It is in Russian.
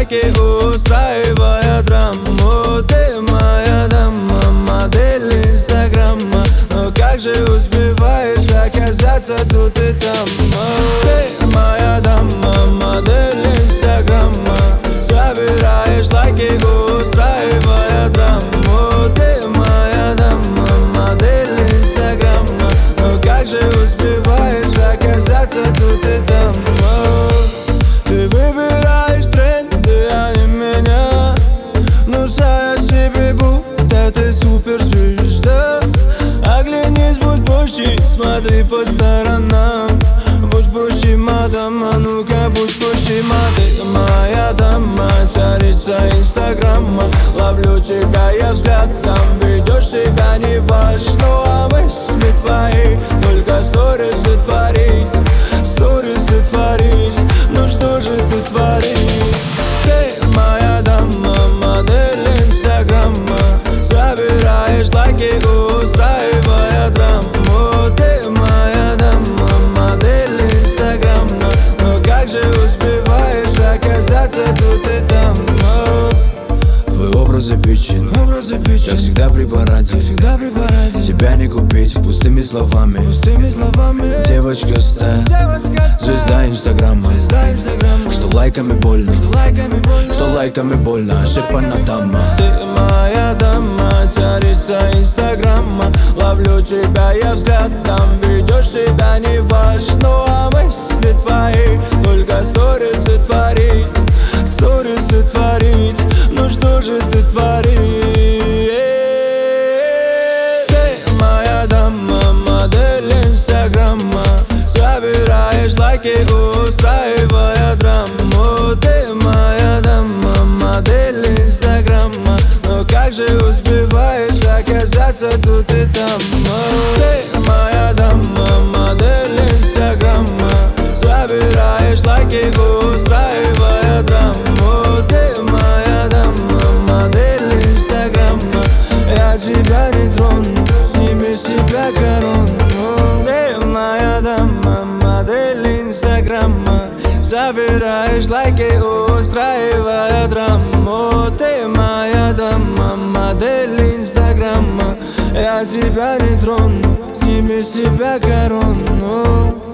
лайки, устраивая драму. Ты моя дама, модель инстаграма. Но как же успеваешь оказаться тут и там? Ты моя дама, модель инстаграма. Собираешь лайки, устраивая драму. Ты моя дама, модель инстаграма. Но как же успеваешь оказаться тут и там? Ты выбираешь тренды, а не меня, внушая себе, будто ты суперзвезда. Оглянись, будь проще, смотри по сторонам. Будь проще, мадама, ну-ка, будь проще, ты моя дама, царица инстаграма. Ловлю тебя я взглядом, ведешь себя не важно, а мысли твои только сторисы творить, сторисы творить. Ну что же ты творишь? Ты моя дама, модель инстаграма. Собираешь лайки, устраивая драму. Ты моя дама, модель инстаграма. Но как же успеваешь оказаться тут и там? Твои образы печень, я всегда при параде, тебя не купить пустыми словами, Девочка стая, звезда инстаграма. Что лайками больно, что лайками больно, ошибана дама. Ты моя дама, царица инстаграма. Ловлю тебя я взглядом, ведешь себя не важно, а мысли твои только сторисы творить, сторисы творить. Ну что же ты творишь? Ты моя дама, модель инстаграма. Собираешь лайки, устраивая драму. Ты моя дама, модель инстаграма. Но как же успеваешь оказаться тут и там? Ты моя дама, модель инстаграма. Собираешь лайки, устраивая драму. Ты моя дама, модель инстаграма. Я тебя не трону, сними с себя корону. Ты моя дама, модель инстаграма. Собираешь лайки, устраивая драму. Ты моя дама, модель инстаграма. Я тебя не трону, сними с себя корону.